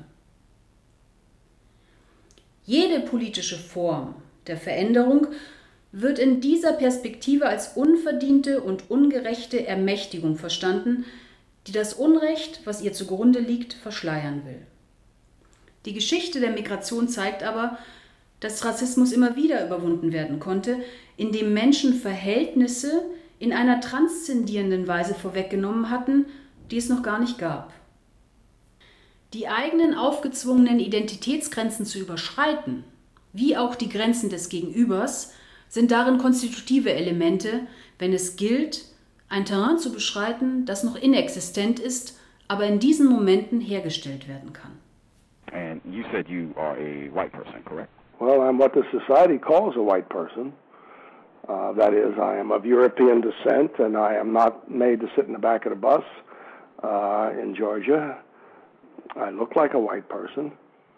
Jede politische Form der Veränderung wird in dieser Perspektive als unverdiente und ungerechte Ermächtigung verstanden, die das Unrecht, was ihr zugrunde liegt, verschleiern will. Die Geschichte der Migration zeigt aber, dass Rassismus immer wieder überwunden werden konnte, indem Menschen Verhältnisse in einer transzendierenden Weise vorweggenommen hatten, die es noch gar nicht gab. Die eigenen aufgezwungenen Identitätsgrenzen zu überschreiten, wie auch die Grenzen des Gegenübers, sind darin konstitutive Elemente, wenn es gilt, ein Terrain zu beschreiten, das noch inexistent ist, aber in diesen Momenten hergestellt werden kann. And you said you are a white person, correct? Well, I'm what the society calls a white person. That is, I am of European descent, and I am not made to sit in the back of the bus in Georgia. I look like a white person.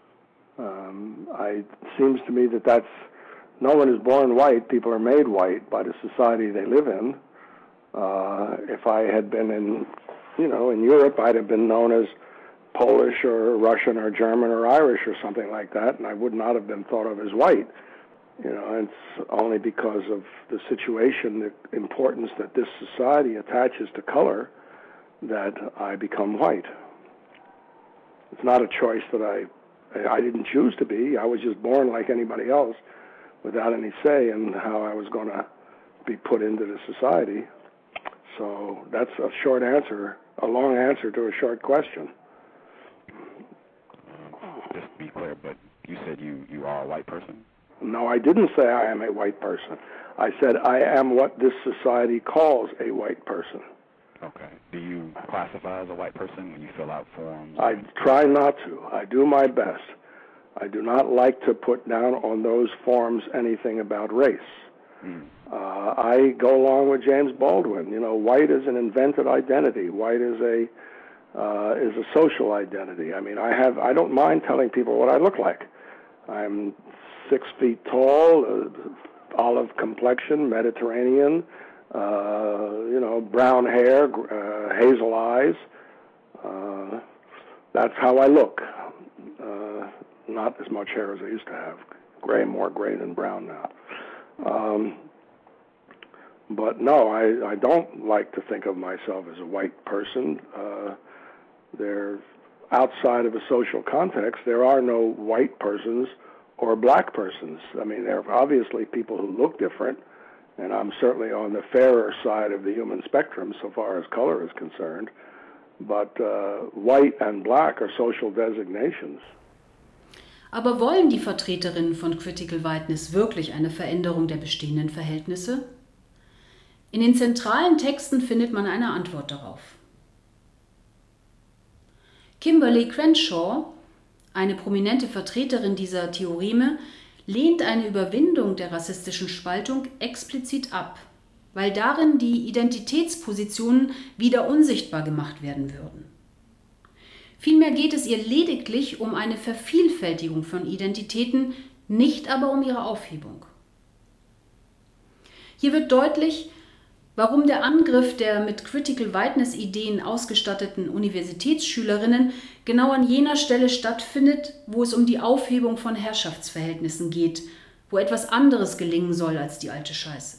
It seems to me that no one is born white. People are made white by the society they live in. If I had been in Europe, I'd have been known as Polish or Russian or German or Irish or something like that, and I would not have been thought of as white. It's only because of the situation, the importance that this society attaches to color, that I become white. It's not a choice that I didn't choose to be. I was just born like anybody else without any say in how I was going to be put into the society. So that's a short answer, a long answer to a short question. Just to be clear, but you said you are a white person? No, I didn't say I am a white person. I said I am what this society calls a white person. Okay. Do you classify as a white person when you fill out forms? I try not to. I do my best. I do not like to put down on those forms anything about race. I go along with James Baldwin. White is an invented identity. White is a social identity. I mean, I don't mind telling people what I look like. I'm 6 feet tall, olive complexion, Mediterranean, brown hair, hazel eyes. That's how I look. Not as much hair as I used to have. More gray than brown now. But no, I don't like to think of myself as a white person. They're outside of a social context. There are no white persons or black persons. I mean, there are obviously people who look different, and I'm certainly on the fairer side of the human spectrum so far as color is concerned. But white and black are social designations. Aber wollen die Vertreterinnen von Critical Whiteness wirklich eine Veränderung der bestehenden Verhältnisse? In den zentralen Texten findet man eine Antwort darauf. Kimberly Crenshaw, eine prominente Vertreterin dieser Theoreme, lehnt eine Überwindung der rassistischen Spaltung explizit ab, weil darin die Identitätspositionen wieder unsichtbar gemacht werden würden. Vielmehr geht es ihr lediglich um eine Vervielfältigung von Identitäten, nicht aber um ihre Aufhebung. Hier wird deutlich, Warum der Angriff der mit Critical Whiteness-Ideen ausgestatteten Universitätsschülerinnen genau an jener Stelle stattfindet, wo es um die Aufhebung von Herrschaftsverhältnissen geht, wo etwas anderes gelingen soll als die alte Scheiße.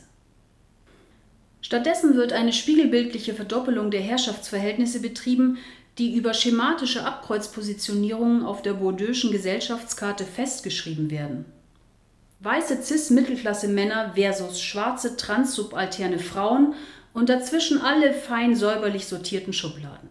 Stattdessen wird eine spiegelbildliche Verdoppelung der Herrschaftsverhältnisse betrieben, die über schematische Abkreuzpositionierungen auf der Bourdieu'schen Gesellschaftskarte festgeschrieben werden. Weiße Cis-Mittelklasse-Männer versus schwarze transsubalterne Frauen und dazwischen alle fein säuberlich sortierten Schubladen.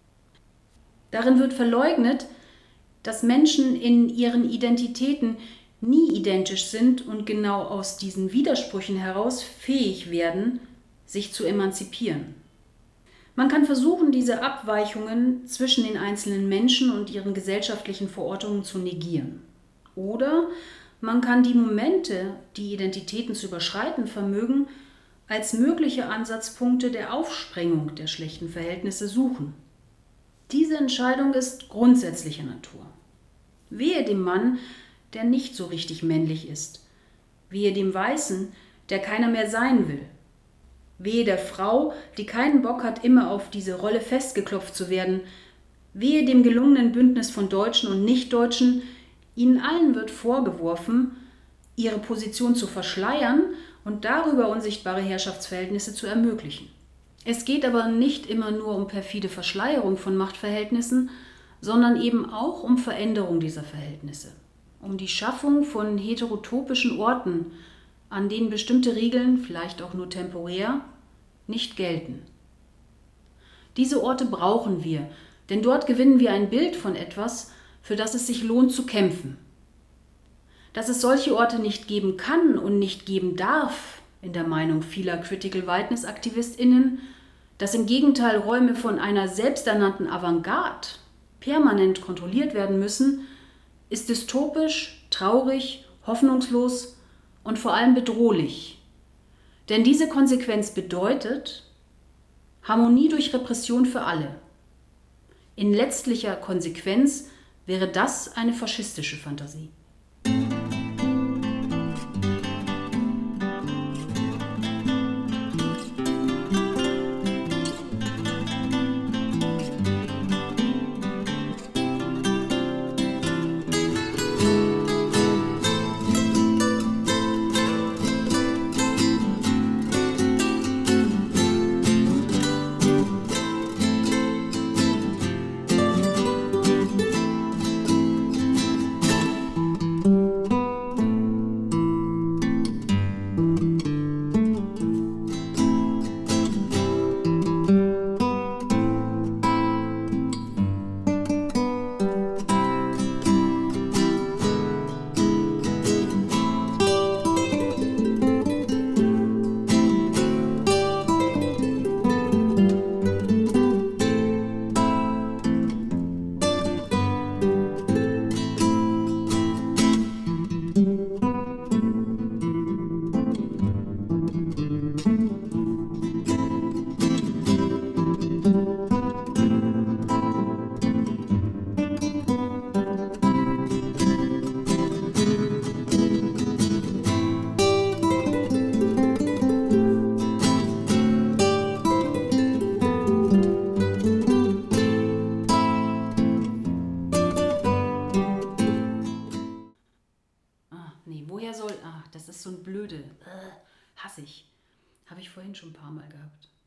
Darin wird verleugnet, dass Menschen in ihren Identitäten nie identisch sind und genau aus diesen Widersprüchen heraus fähig werden, sich zu emanzipieren. Man kann versuchen, diese Abweichungen zwischen den einzelnen Menschen und ihren gesellschaftlichen Verortungen zu negieren. Oder man kann die Momente, die Identitäten zu überschreiten vermögen, als mögliche Ansatzpunkte der Aufsprengung der schlechten Verhältnisse suchen. Diese Entscheidung ist grundsätzlicher Natur. Wehe dem Mann, der nicht so richtig männlich ist. Wehe dem Weißen, der keiner mehr sein will. Wehe der Frau, die keinen Bock hat, immer auf diese Rolle festgeklopft zu werden. Wehe dem gelungenen Bündnis von Deutschen und Nichtdeutschen. Ihnen allen wird vorgeworfen, ihre Position zu verschleiern und darüber unsichtbare Herrschaftsverhältnisse zu ermöglichen. Es geht aber nicht immer nur um perfide Verschleierung von Machtverhältnissen, sondern eben auch um Veränderung dieser Verhältnisse, um die Schaffung von heterotopischen Orten, an denen bestimmte Regeln, vielleicht auch nur temporär, nicht gelten. Diese Orte brauchen wir, denn dort gewinnen wir ein Bild von etwas, für das es sich lohnt zu kämpfen. Dass es solche Orte nicht geben kann und nicht geben darf, in der Meinung vieler Critical Whiteness-AktivistInnen, dass im Gegenteil Räume von einer selbsternannten Avantgarde permanent kontrolliert werden müssen, ist dystopisch, traurig, hoffnungslos und vor allem bedrohlich. Denn diese Konsequenz bedeutet Harmonie durch Repression für alle. In letztlicher Konsequenz wäre das eine faschistische Fantasie. Das ist so ein blöde, hasse ich. Habe ich vorhin schon ein paar Mal gehabt.